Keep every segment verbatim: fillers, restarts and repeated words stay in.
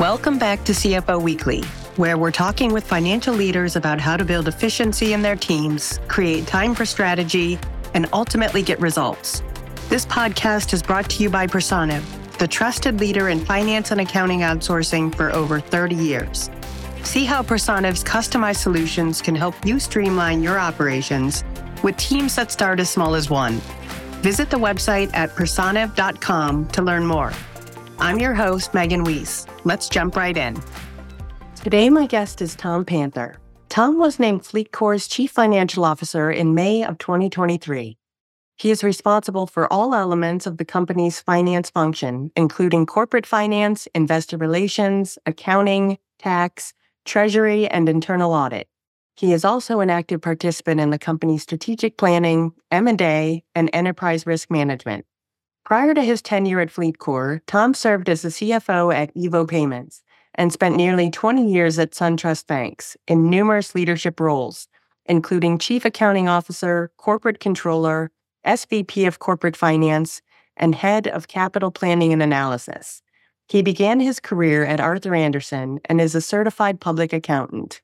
Welcome back to C F O Weekly, where we're talking with financial leaders about how to build efficiency in their teams, create time for strategy, and ultimately get results. This podcast is brought to you by Personiv, the trusted leader in finance and accounting outsourcing for over thirty years. See how Personiv's customized solutions can help you streamline your operations with teams that start as small as one. Visit the website at personiv dot com to learn more. I'm your host, Megan Weiss. Let's jump right in. Today, my guest is Tom Panther. Tom was named FleetCor's Chief Financial Officer in May of twenty twenty-three. He is responsible for all elements of the company's finance function, including corporate finance, investor relations, accounting, tax, treasury, and internal audit. He is also an active participant in the company's strategic planning, M and A, and enterprise risk management. Prior to his tenure at FleetCor, Tom served as the C F O at Evo Payments and spent nearly twenty years at SunTrust Banks in numerous leadership roles, including Chief Accounting Officer, Corporate Controller, S V P of Corporate Finance, and Head of Capital Planning and Analysis. He began his career at Arthur Andersen and is a certified public accountant.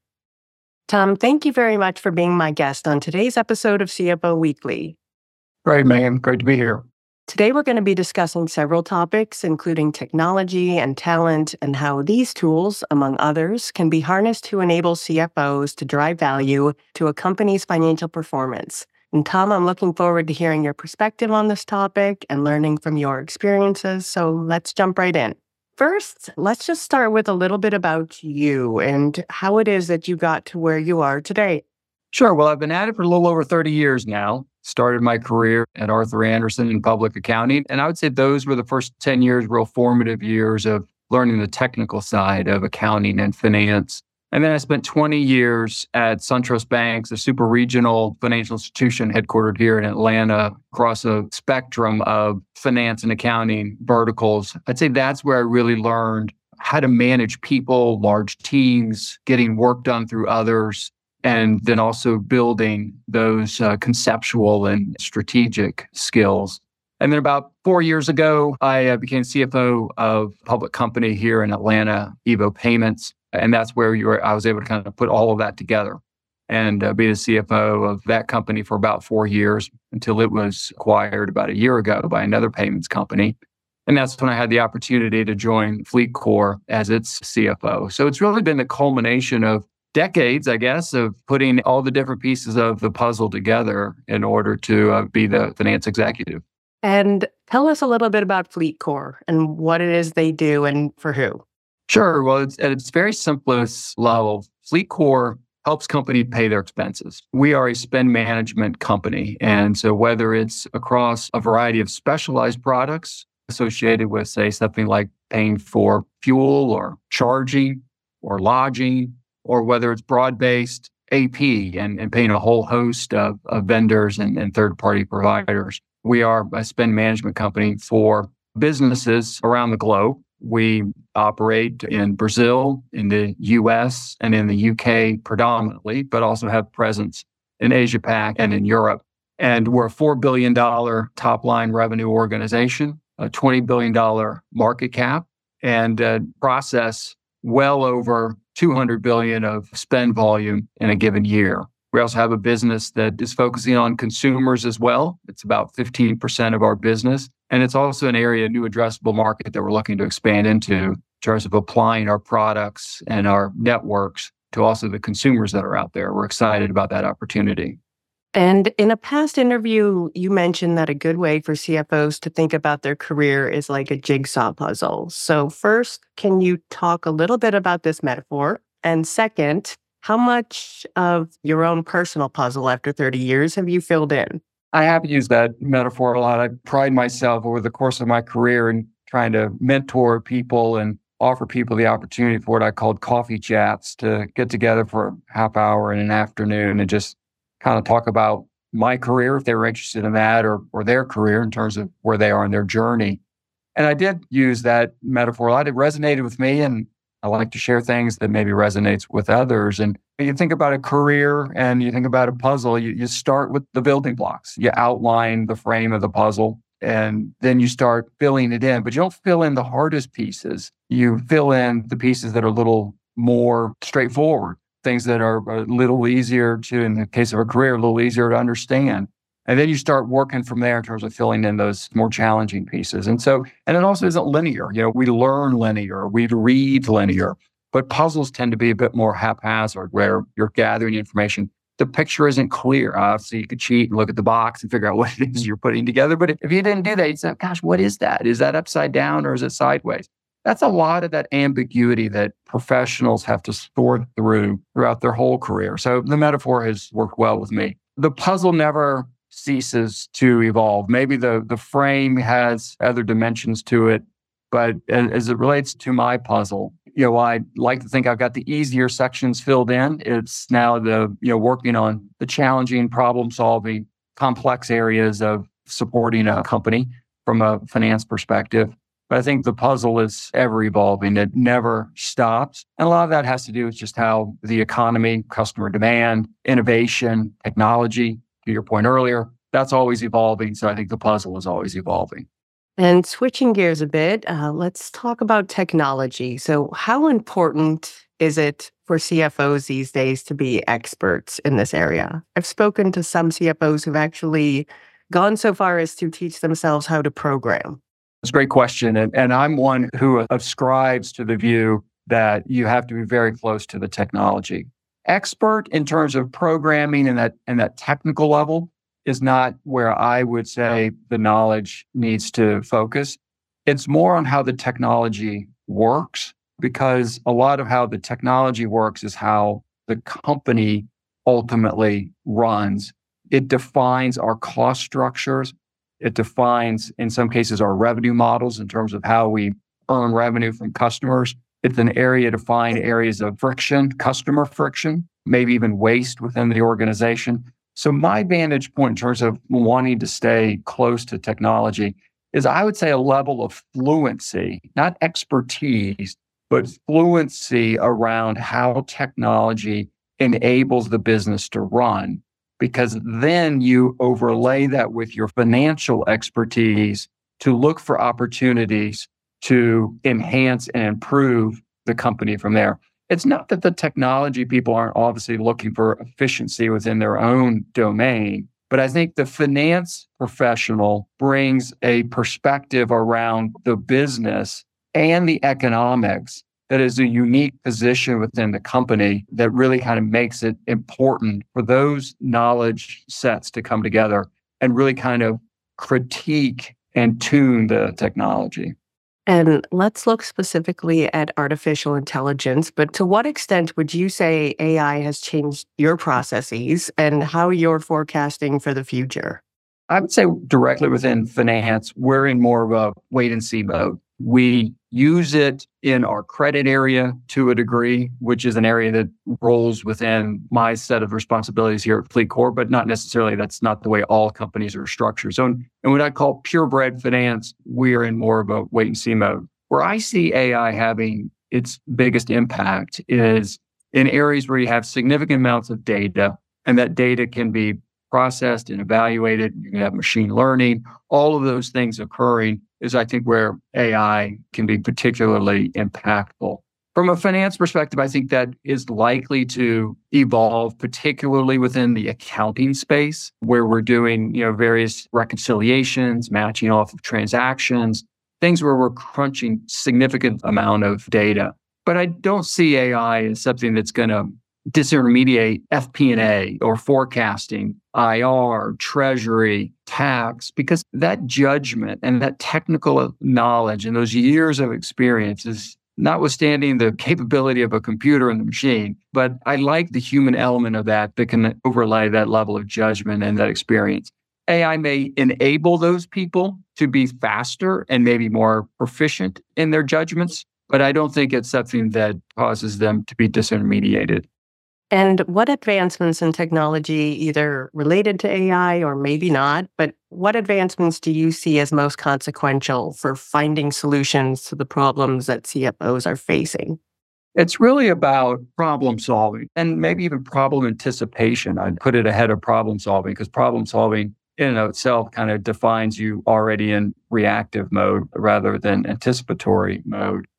Tom, thank you very much for being my guest on today's episode of C F O Weekly. Great, Megan. Great to be here. Today, we're going to be discussing several topics, including technology and talent, and how these tools, among others, can be harnessed to enable C F Os to drive value to a company's financial performance. And Tom, I'm looking forward to hearing your perspective on this topic and learning from your experiences, so let's jump right in. First, let's just start with a little bit about you and how it is that you got to where you are today. Sure. Well, I've been at it for a little over thirty years now. Started my career at Arthur Andersen in public accounting. And I would say those were the first ten years, real formative years of learning the technical side of accounting and finance. And then I spent twenty years at SunTrust Banks, a super regional financial institution headquartered here in Atlanta, across a spectrum of finance and accounting verticals. I'd say that's where I really learned how to manage people, large teams, getting work done through others, and then also building those uh, conceptual and strategic skills. And then about four years ago, I uh, became C F O of a public company here in Atlanta, Evo Payments. And that's where you were, I was able to kind of put all of that together and uh, be the C F O of that company for about four years until it was acquired about a year ago by another payments company. And that's when I had the opportunity to join FleetCor as its C F O. So it's really been the culmination of decades, I guess, of putting all the different pieces of the puzzle together in order to uh, be the finance executive. And tell us a little bit about FleetCor and what it is they do and for who. Sure. Well, it's, at its very simplest level, FleetCor helps companies pay their expenses. We are a spend management company. And so whether it's across a variety of specialized products associated with, say, something like paying for fuel or charging or lodging, or whether it's broad-based A P and, and paying a whole host of, of vendors and, and third-party providers. We are a spend management company for businesses around the globe. We operate in Brazil, in the U S, and in the U K predominantly, but also have presence in Asia-Pac and in Europe. And we're a four billion dollars top-line revenue organization, a twenty billion dollars market cap, and uh, process well over two hundred billion dollars of spend volume in a given year. We also have a business that is focusing on consumers as well. It's about fifteen percent of our business. And it's also an area, a new addressable market that we're looking to expand into in terms of applying our products and our networks to also the consumers that are out there. We're excited about that opportunity. And in a past interview, you mentioned that a good way for C F Os to think about their career is like a jigsaw puzzle. So first, can you talk a little bit about this metaphor? And second, how much of your own personal puzzle after thirty years have you filled in? I have used that metaphor a lot. I pride myself over the course of my career in trying to mentor people and offer people the opportunity for what I called coffee chats, to get together for a half hour in an afternoon and just kind of talk about my career, if they were interested in that, or or their career in terms of where they are in their journey. And I did use that metaphor a lot. It resonated with me, and I like to share things that maybe resonates with others. And you think about a career and you think about a puzzle, you, you start with the building blocks. You outline the frame of the puzzle, and then you start filling it in. But you don't fill in the hardest pieces. you fill in the pieces that are a little more straightforward, things that are a little easier to, in the case of a career, a little easier to understand. And then you start working from there in terms of filling in those more challenging pieces. And so, and it also isn't linear. You know, we learn linear, we read linear, but puzzles tend to be a bit more haphazard where you're gathering information. The picture isn't clear. Obviously, you could cheat and look at the box and figure out what it is you're putting together. But if you didn't do that, you'd say, gosh, what is that? Is that upside down or is it sideways? That's a lot of that ambiguity that professionals have to sort through throughout their whole career. So the metaphor has worked well with me. The puzzle never ceases to evolve. Maybe the, the frame has other dimensions to it, but as, as it relates to my puzzle, you know, I like to think I've got the easier sections filled in. It's now the, you know, working on the challenging, problem-solving, complex areas of supporting a company from a finance perspective. But I think the puzzle is ever evolving. It never stops. And a lot of that has to do with just how the economy, customer demand, innovation, technology, to your point earlier, that's always evolving. So I think the puzzle is always evolving. And switching gears a bit, uh, let's talk about technology. So how important is it for C F Os these days to be experts in this area? I've spoken to some C F Os who've actually gone so far as to teach themselves how to program. It's a great question. And, and I'm one who ascribes to the view that you have to be very close to the technology. Expert in terms of programming and that, and that technical level is not where I would say the knowledge needs to focus. It's more on how the technology works, because a lot of how the technology works is how the company ultimately runs. It defines our cost structures. It defines, in some cases, our revenue models in terms of how we earn revenue from customers. It's an area to find areas of friction, customer friction, maybe even waste within the organization. So my vantage point in terms of wanting to stay close to technology is, I would say, a level of fluency, not expertise, but fluency around how technology enables the business to run. Because then you overlay that with your financial expertise to look for opportunities to enhance and improve the company from there. It's not that the technology people aren't obviously looking for efficiency within their own domain, but I think the finance professional brings a perspective around the business and the economics that is a unique position within the company that really kind of makes it important for those knowledge sets to come together and really kind of critique and tune the technology. And let's look specifically at artificial intelligence, but to what extent would you say A I has changed your processes and how you're forecasting for the future? I would say directly within finance, we're in more of a wait and see mode. We use it in our credit area to a degree, which is an area that rolls within my set of responsibilities here at FleetCor, but not necessarily, that's not the way all companies are structured. So, in, in what I call purebred finance, we are in more of a wait and see mode. Where I see A I having its biggest impact is in areas where you have significant amounts of data, and that data can be processed and evaluated. You can have machine learning, all of those things occurring is, I think, where A I can be particularly impactful. From a finance perspective, I think that is likely to evolve, particularly within the accounting space, where we're doing, you know, various reconciliations, matching off of transactions, things where we're crunching significant amount of data. But I don't see A I as something that's going to disintermediate F P and A or forecasting, I R, treasury, tax, because that judgment and that technical knowledge and those years of experience is notwithstanding the capability of a computer and the machine. But I like the human element of that that can overlay that level of judgment and that experience. A I may enable those people to be faster and maybe more proficient in their judgments, but I don't think it's something that causes them to be disintermediated. And what advancements in technology, either related to A I or maybe not, but what advancements do you see as most consequential for finding solutions to the problems that C F Os are facing? It's really about problem solving and maybe even problem anticipation. I'd put it ahead of problem solving because problem solving in and of itself kind of defines you already in reactive mode rather than anticipatory mode.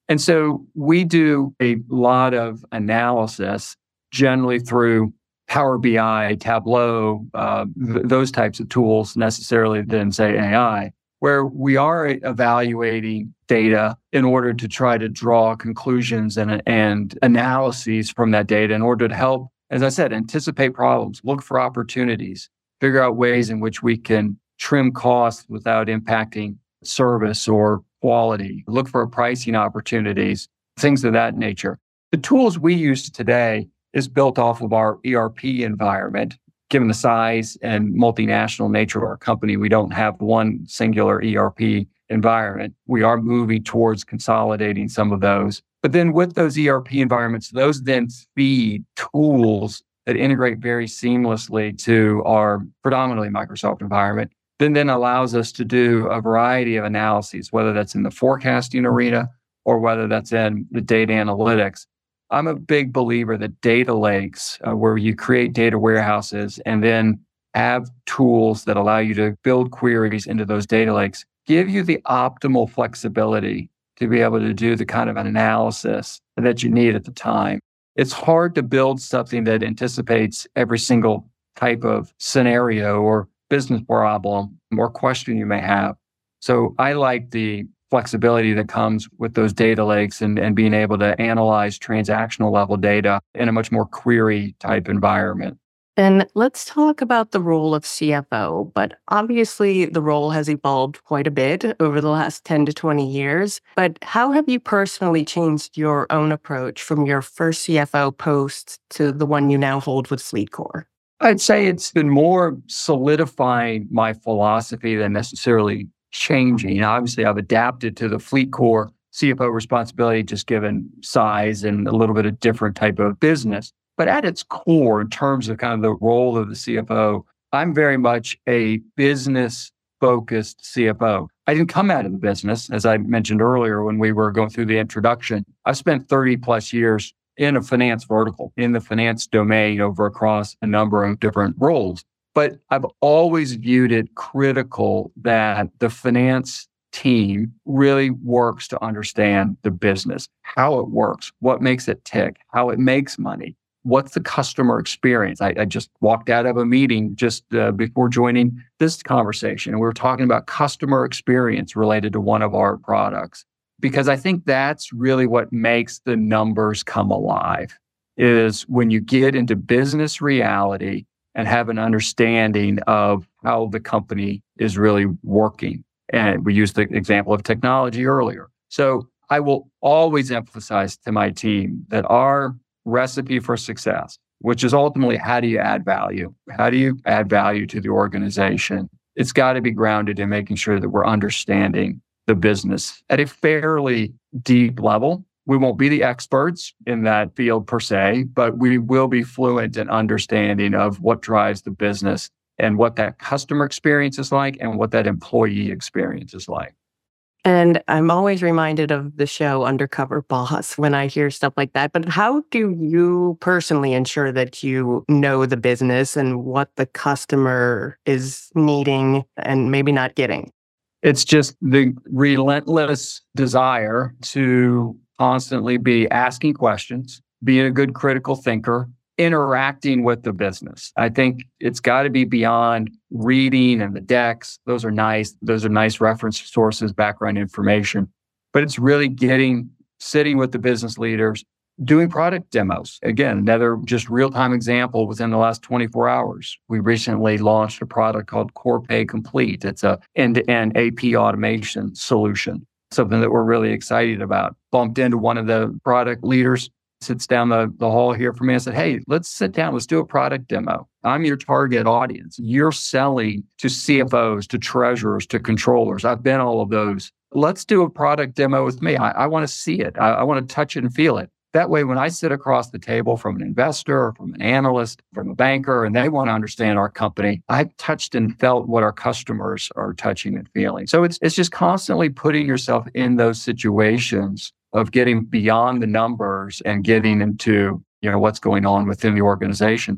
And so we do a lot of analysis, generally through Power B I, Tableau, uh, th- those types of tools necessarily than, say, A I, where we are evaluating data in order to try to draw conclusions and, and analyses from that data in order to help, as I said, anticipate problems, look for opportunities, figure out ways in which we can trim costs without impacting service or quality, look for pricing opportunities, things of that nature. The tools we use today is built off of our E R P environment. Given the size and multinational nature of our company, we don't have one singular E R P environment. We are moving towards consolidating some of those. But then with those E R P environments, those then feed tools that integrate very seamlessly to our predominantly Microsoft environment, then then allows us to do a variety of analyses, whether that's in the forecasting arena or whether that's in the data analytics. I'm a big believer that data lakes, uh, where you create data warehouses and then have tools that allow you to build queries into those data lakes, give you the optimal flexibility to be able to do the kind of analysis that you need at the time. It's hard to build something that anticipates every single type of scenario or business problem or question you may have. So I like the flexibility that comes with those data lakes and, and being able to analyze transactional level data in a much more query type environment. And let's talk about the role of C F O. But obviously, the role has evolved quite a bit over the last ten to twenty years. But how have you personally changed your own approach from your first C F O post to the one you now hold with FleetCor? I'd say it's been more solidifying my philosophy than necessarily changing. Obviously, I've adapted to the FleetCor C F O responsibility, just given size and a little bit of different type of business. But at its core, in terms of kind of the role of the C F O, I'm very much a business-focused C F O. I didn't come out of the business, as I mentioned earlier when we were going through the introduction. I spent thirty plus years in a finance vertical, in the finance domain over across a number of different roles. But I've always viewed it critical that the finance team really works to understand the business, how it works, what makes it tick, how it makes money, what's the customer experience. I, I just walked out of a meeting just uh, before joining this conversation, and we were talking about customer experience related to one of our products, because I think that's really what makes the numbers come alive, is when you get into business reality and have an understanding of how the company is really working. And we used the example of technology earlier. So I will always emphasize to my team that our recipe for success, which is ultimately how do you add value? How do you add value to the organization? It's got to be grounded in making sure that we're understanding the business at a fairly deep level. We won't be the experts in that field per se, but we will be fluent in understanding of what drives the business and what that customer experience is like and what that employee experience is like. And I'm always reminded of the show Undercover Boss when I hear stuff like that. But how do you personally ensure that you know the business and what the customer is needing and maybe not getting? It's just the relentless desire to constantly be asking questions, being a good critical thinker, interacting with the business. I think it's got to be beyond reading and the decks. Those are nice. Those are nice reference sources, background information. But it's really getting, sitting with the business leaders, doing product demos. Again, another just real-time example within the last twenty-four hours. We recently launched a product called Corpay Complete. It's a end-to-end A P automation solution, something that we're really excited about. Bumped into one of the product leaders, sits down the, the hall here for me and said, hey, let's sit down. Let's do a product demo. I'm your target audience. You're selling to C F Os, to treasurers, to controllers. I've been all of those. Let's do a product demo with me. I, I want to see it. I, I want to touch it and feel it. That way, when I sit across the table from an investor, from an analyst, from a banker, and they want to understand our company, I've touched and felt what our customers are touching and feeling. So it's it's just constantly putting yourself in those situations of getting beyond the numbers and getting into, you know, what's going on within the organization.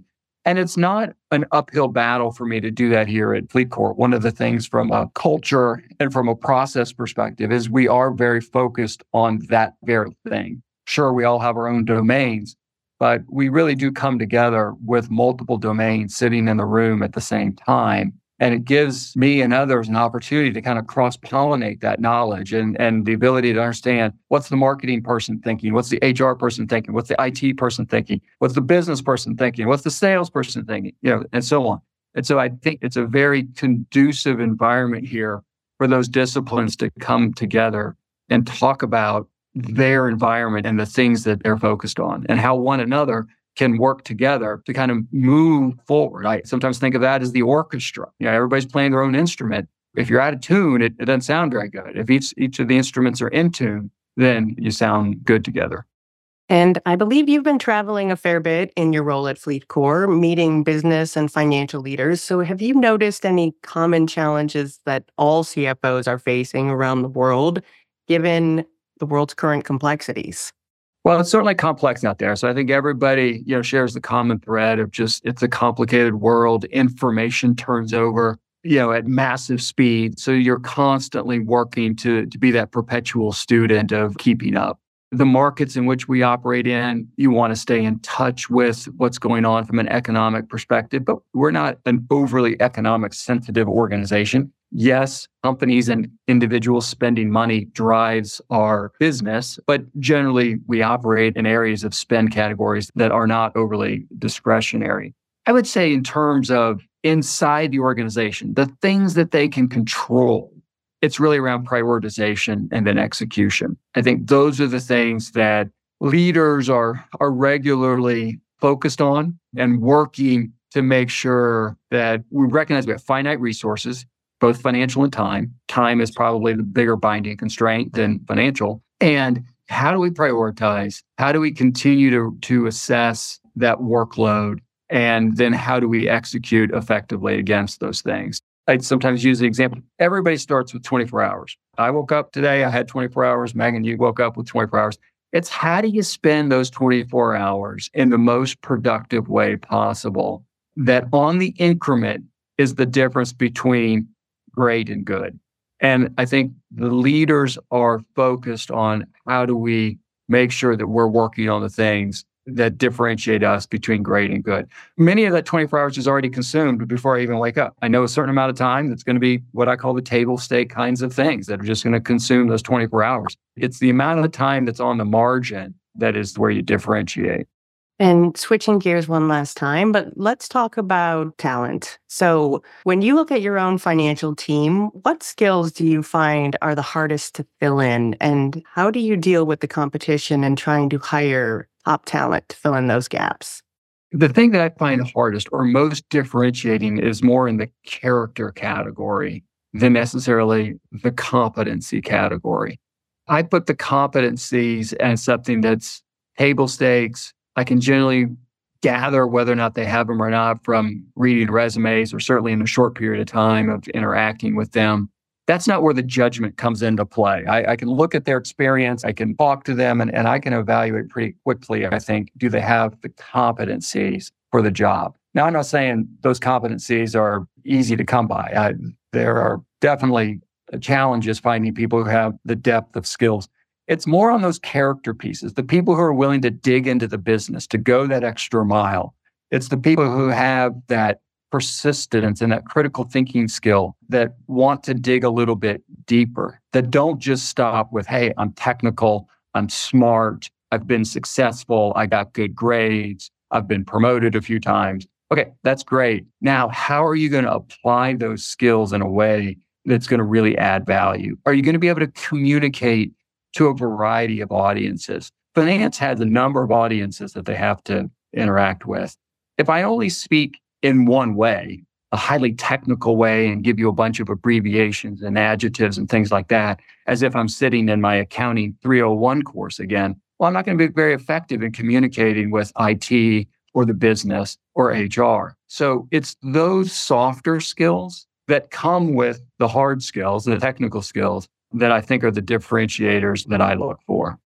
And it's not an uphill battle for me to do that here at FleetCor. One of the things from a culture and from a process perspective is we are very focused on that very thing. Sure, we all have our own domains, but we really do come together with multiple domains sitting in the room at the same time. And it gives me and others an opportunity to kind of cross-pollinate that knowledge and, and the ability to understand what's the marketing person thinking, what's the H R person thinking, what's the I T person thinking, what's the business person thinking, what's the sales person thinking, you know, and so on. And so I think it's a very conducive environment here for those disciplines to come together and talk about their environment and the things that they're focused on and how one another can work together to kind of move forward. I sometimes think of that as the orchestra. You know, everybody's playing their own instrument. If you're out of tune, it, it doesn't sound very good. If each each of the instruments are in tune, then you sound good together. And I believe you've been traveling a fair bit in your role at FleetCor, meeting business and financial leaders. So have you noticed any common challenges that all C F Os are facing around the world, given the world's current complexities? Well, it's certainly complex out there. So I think everybody, you know, shares the common thread of just it's a complicated world. Information turns over, you know, at massive speed. So you're constantly working to, to be that perpetual student of keeping up. The markets in which we operate in, you want to stay in touch with what's going on from an economic perspective, but we're not an overly economic sensitive organization. Yes, companies and individuals spending money drives our business, but generally we operate in areas of spend categories that are not overly discretionary. I would say in terms of inside the organization, the things that they can control, it's really around prioritization and then execution. I think those are the things that leaders are, are regularly focused on and working to make sure that we recognize we have finite resources, both financial and time. Time is probably the bigger binding constraint than financial. And how do we prioritize? How do we continue to, to assess that workload? And then how do we execute effectively against those things? I sometimes use the example, everybody starts with twenty-four hours. I woke up today, I had twenty-four hours. Megan, you woke up with twenty-four hours. It's how do you spend those twenty-four hours in the most productive way possible that on the increment is the difference between great and good. And I think the leaders are focused on how do we make sure that we're working on the things that differentiate us between great and good. Many of that twenty-four hours is already consumed before I even wake up. I know a certain amount of time that's going to be what I call the table stake kinds of things that are just going to consume those twenty-four hours. It's the amount of time that's on the margin that is where you differentiate. And switching gears one last time, but let's talk about talent. So when you look at your own financial team, what skills do you find are the hardest to fill in? And how do you deal with the competition and trying to hire top talent to fill in those gaps? The thing that I find hardest or most differentiating is more in the character category than necessarily the competency category. I put the competencies as something that's table stakes. I can generally gather whether or not they have them or not from reading resumes or certainly in a short period of time of interacting with them. That's not where the judgment comes into play. I, I can look at their experience, I can talk to them, and, and I can evaluate pretty quickly, I think, do they have the competencies for the job? Now, I'm not saying those competencies are easy to come by. I, there are definitely challenges finding people who have the depth of skills. It's more on those character pieces, the people who are willing to dig into the business, to go that extra mile. It's the people who have that persistence and that critical thinking skill that want to dig a little bit deeper, that don't just stop with, hey, I'm technical, I'm smart, I've been successful, I got good grades, I've been promoted a few times. Okay, that's great. Now, how are you going to apply those skills in a way that's going to really add value? Are you going to be able to communicate to a variety of audiences? Finance has a number of audiences that they have to interact with. If I only speak in one way, a highly technical way, and give you a bunch of abbreviations and adjectives and things like that, as if I'm sitting in my accounting three oh one course again, well, I'm not going to be very effective in communicating with I T or the business or H R. So it's those softer skills that come with the hard skills, the technical skills, that I think are the differentiators that I look for.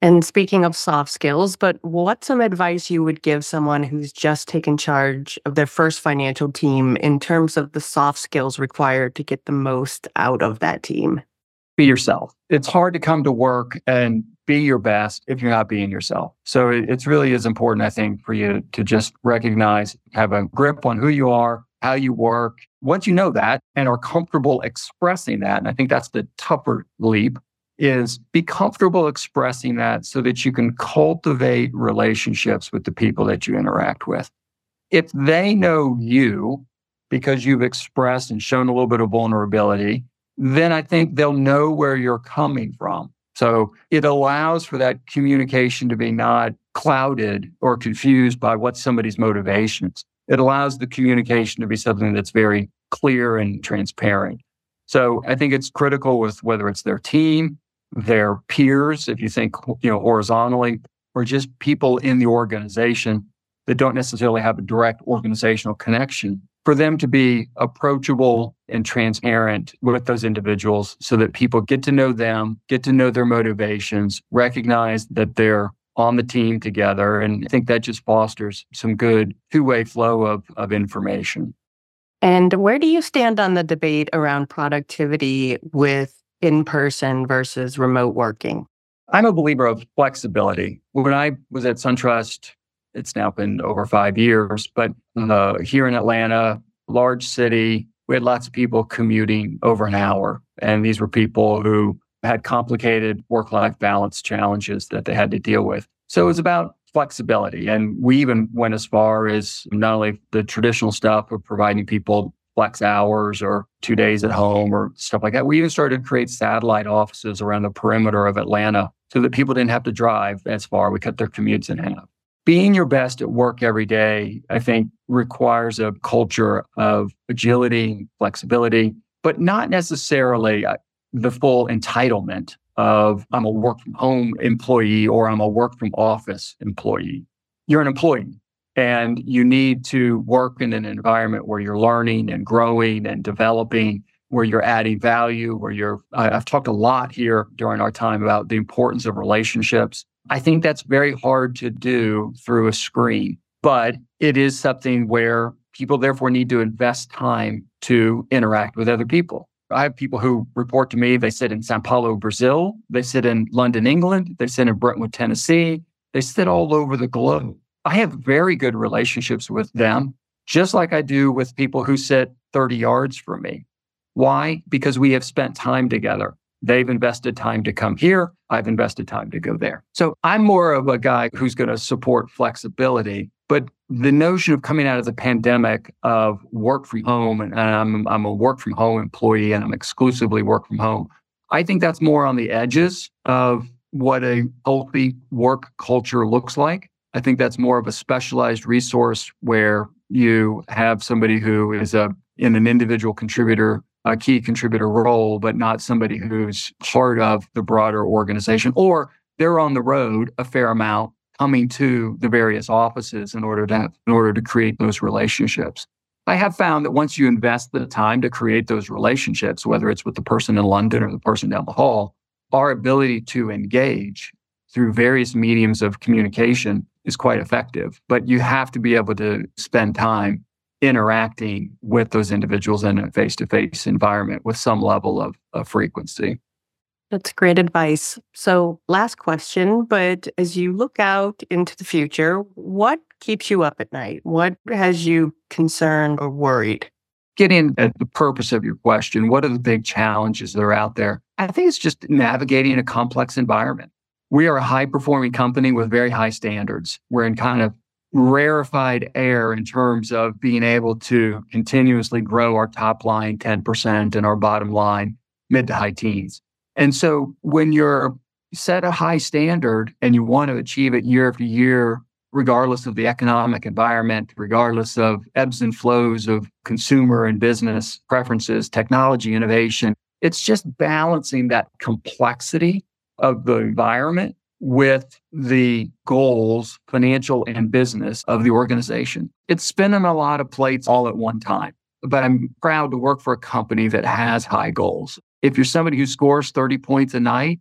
And speaking of soft skills, but what's some advice you would give someone who's just taken charge of their first financial team in terms of the soft skills required to get the most out of that team? Be yourself. It's hard to come to work and be your best if you're not being yourself. So it it's really is important, I think, for you to just recognize, have a grip on who you are, how you work. Once you know that and are comfortable expressing that, and I think that's the tougher leap, is be comfortable expressing that so that you can cultivate relationships with the people that you interact with. If they know you because you've expressed and shown a little bit of vulnerability, then I think they'll know where you're coming from. So it allows for that communication to be not clouded or confused by what's somebody's motivations. It allows the communication to be something that's very clear and transparent. So I think it's critical with whether it's their team, their peers, if you think, you know, horizontally, or just people in the organization that don't necessarily have a direct organizational connection, for them to be approachable and transparent with those individuals so that people get to know them, get to know their motivations, recognize that they're on the team together. And I think that just fosters some good two-way flow of, of information. And where do you stand on the debate around productivity with in-person versus remote working? I'm a believer of flexibility. When I was at SunTrust, it's now been over five years, but uh, here in Atlanta, large city, we had lots of people commuting over an hour. And these were people who had complicated work-life balance challenges that they had to deal with. So it was about flexibility. And we even went as far as not only the traditional stuff of providing people flex hours or two days at home or stuff like that. We even started to create satellite offices around the perimeter of Atlanta so that people didn't have to drive as far. We cut their commutes in half. Being your best at work every day, I think, requires a culture of agility, flexibility, but not necessarily the full entitlement of I'm a work from home employee or I'm a work from office employee. You're an employee. And you need to work in an environment where you're learning and growing and developing, where you're adding value, where you're, I, I've talked a lot here during our time about the importance of relationships. I think that's very hard to do through a screen, but it is something where people therefore need to invest time to interact with other people. I have people who report to me, they sit in Sao Paulo, Brazil, they sit in London, England, they sit in Brentwood, Tennessee, they sit all over the globe. I have very good relationships with them, just like I do with people who sit thirty yards from me. Why? Because we have spent time together. They've invested time to come here. I've invested time to go there. So I'm more of a guy who's going to support flexibility. But the notion of coming out of the pandemic of work from home, and I'm, I'm a work from home employee and I'm exclusively work from home, I think that's more on the edges of what a healthy work culture looks like. I think that's more of a specialized resource where you have somebody who is a in an individual contributor, a key contributor role, but not somebody who's part of the broader organization, or they're on the road a fair amount, coming to the various offices in order to have, in order to create those relationships. I have found that once you invest the time to create those relationships, whether it's with the person in London or the person down the hall, our ability to engage through various mediums of communication is quite effective. But you have to be able to spend time interacting with those individuals in a face-to-face environment with some level of, of frequency. That's great advice. So last question, but as you look out into the future, what keeps you up at night? What has you concerned or worried? Getting at the purpose of your question, what are the big challenges that are out there? I think it's just navigating a complex environment. We are a high-performing company with very high standards. We're in kind of rarefied air in terms of being able to continuously grow our top line ten percent and our bottom line mid to high teens. And so when you're set a high standard and you want to achieve it year after year, regardless of the economic environment, regardless of ebbs and flows of consumer and business preferences, technology, innovation, it's just balancing that complexity of the environment with the goals, financial and business, of the organization. It's spinning a lot of plates all at one time. But I'm proud to work for a company that has high goals. If you're somebody who scores thirty points a night,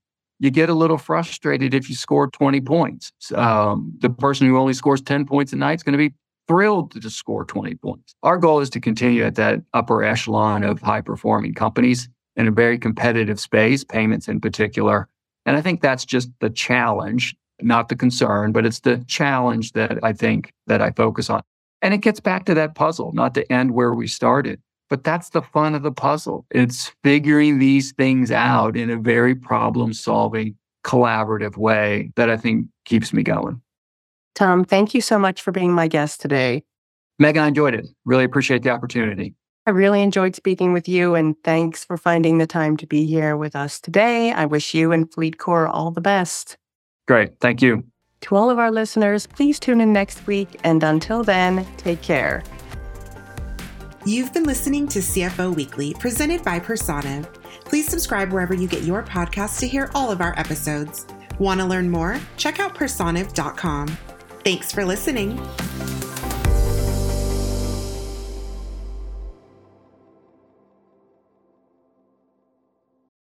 you get a little frustrated if you score twenty points. Um, the person who only scores ten points a night is going to be thrilled to just score twenty points. Our goal is to continue at that upper echelon of high-performing companies in a very competitive space, payments in particular. And I think that's just the challenge, not the concern, but it's the challenge that I think that I focus on. And it gets back to that puzzle, not to end where we started. But that's the fun of the puzzle. It's figuring these things out in a very problem-solving, collaborative way that I think keeps me going. Tom, thank you so much for being my guest today. Megan, I enjoyed it. Really appreciate the opportunity. I really enjoyed speaking with you, and thanks for finding the time to be here with us today. I wish you and FleetCor all the best. Great. Thank you. To all of our listeners, please tune in next week. And until then, take care. You've been listening to C F O Weekly, presented by Personiv. Please subscribe wherever you get your podcasts to hear all of our episodes. Want to learn more? Check out personiv dot com. Thanks for listening.